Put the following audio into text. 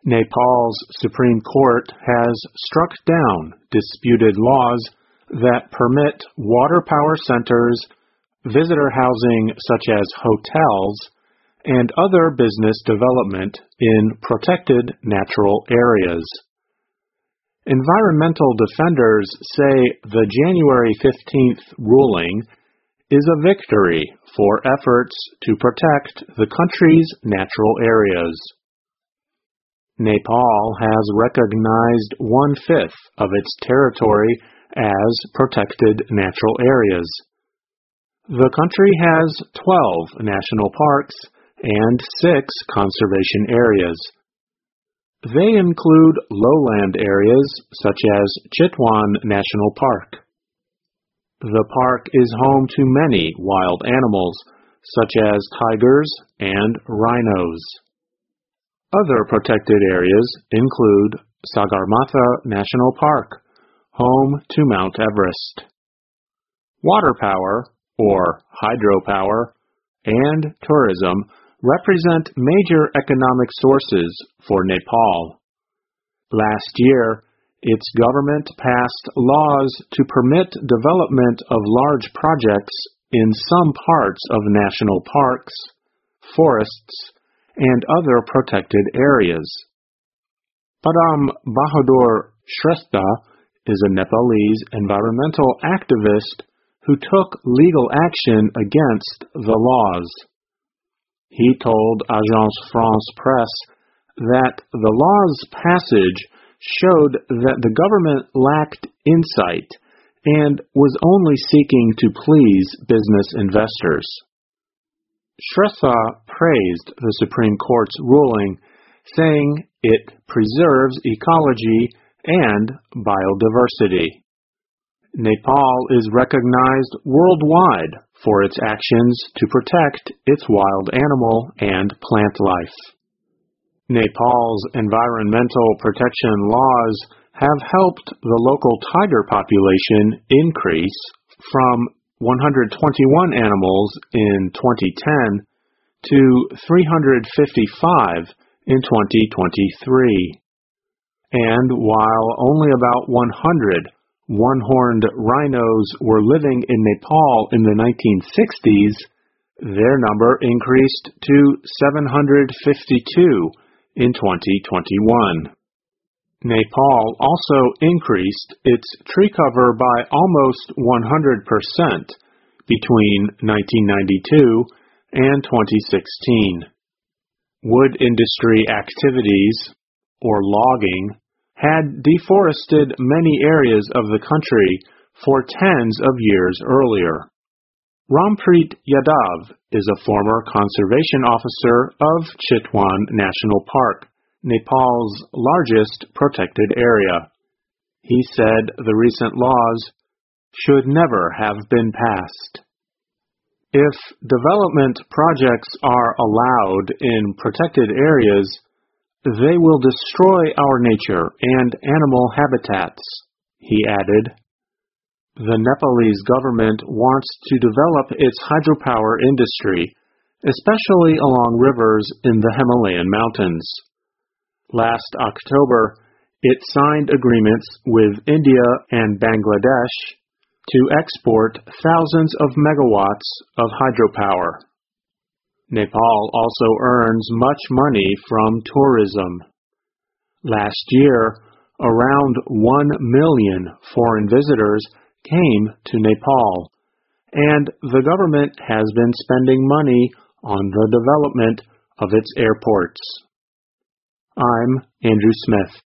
Nepal's Supreme Court has struck down disputed laws that permit water power centers, visitor housing such as hotels, and other business development in protected natural areas. Environmental defenders say the January 15th ruling is a victory for efforts to protect the country's natural areas. Nepal has recognized 1/5 of its territory as protected natural areas. The country has 12 national parks and 6 conservation areas. They include lowland areas such as Chitwan National Park. The park is home to many wild animals, such as tigers and rhinos. Other protected areas include Sagarmatha National Park, home to Mount Everest. Water power, or hydropower, and tourism represent major economic sources for Nepal. Last year, its government passed laws to permit development of large projects in some parts of national parks, forests, and other protected areas. Padam Bahadur Shrestha is a Nepalese environmental activist who took legal action against the laws. He told Agence France-Presse that the law's passage showed that the government lacked insight and was only seeking to please business investors. Shrestha praised the Supreme Court's ruling, saying it preserves ecology and biodiversity. Nepal is recognized worldwide for its actions to protect its wild animal and plant life. Nepal's environmental protection laws have helped the local tiger population increase from 121 animals in 2010 to 355 in 2023. And while only about 100 one-horned rhinos were living in Nepal in the 1960s, their number increased to 752 in 2021. Nepal also increased its tree cover by almost 100% between 1992 and 2016. Wood industry activities, or logging, had deforested many areas of the country for tens of years earlier. Rampreet Yadav is a former conservation officer of Chitwan National Park, Nepal's largest protected area. He said the recent laws should never have been passed. If development projects are allowed in protected areas, they will destroy our nature and animal habitats, he added. The Nepalese government wants to develop its hydropower industry, especially along rivers in the Himalayan mountains. Last October, it signed agreements with India and Bangladesh to export thousands of megawatts of hydropower. Nepal also earns much money from tourism. Last year, around 1 million foreign visitors came to Nepal, and the government has been spending money on the development of its airports. I'm Andrew Smith.